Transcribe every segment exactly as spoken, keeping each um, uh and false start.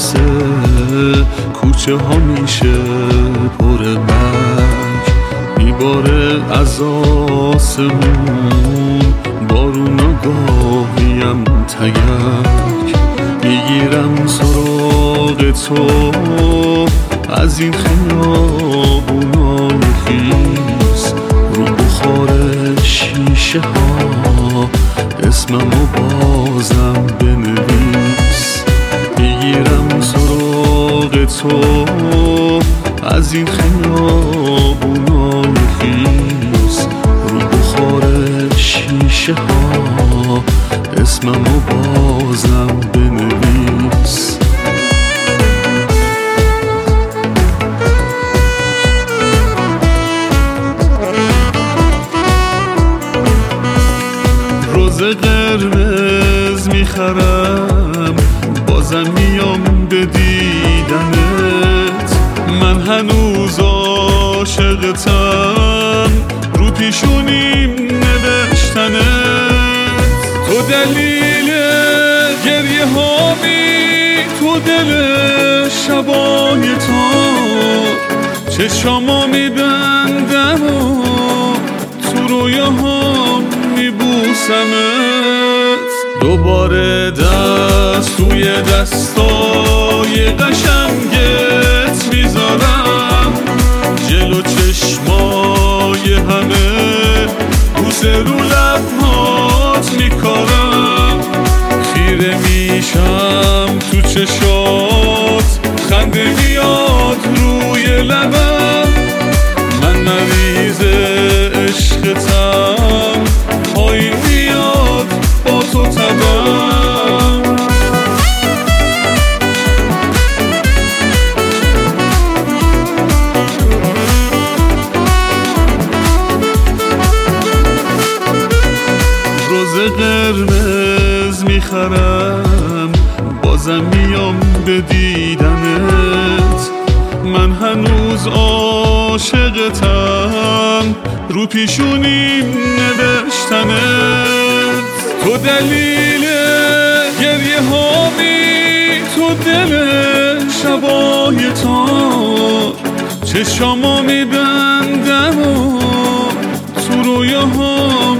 واسه کوچه ها میشه پر برگ، میباره از آسمون بارون و گاهیم تگرگ. میگیرم سراغ تو از این خیابونای خیس، رو بخار شیشه ها اسممو بازم بنویس. میگیرم سراغ تو از این خیابونای خیس، رو بخار شیشه ها اسممو بازم بنویس. روز قرمز میخرم بازم میام به دیدنت، من هنوز عاشقتم رو پیشونیم نوشتنت. تو دلیل گریه هامی تو دل شبای تو، چشامو میبندم و تو رویاهام میبوسمت. دوباره دست توی دستای قشنگت میذارم، جلو چشمای همه بوسه رو لبهات میکارم. خیره میشم تو چشات، خنده میاد روی لبم. من مریض عشقتم، پایین میاد با تو تبم. روز قرمز میخرم بازم میام به دیدنت، من هنوز عاشقتم رو پیشونیم نوشتنت. تو دلیل گریه هامی تو دل شبای تو، چشامو میبندم و تو رویاهام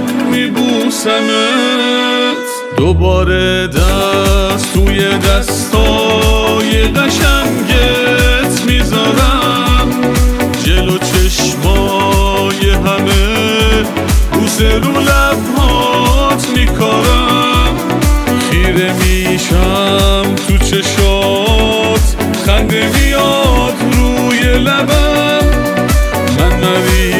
میبوسمت. دوباره دست توی دستای قشنگت میذارم، جلو چشمای همه بوسه رو لبهات میکارم. خیره میشم تو چشات، خنده میاد روی لبم. من مریض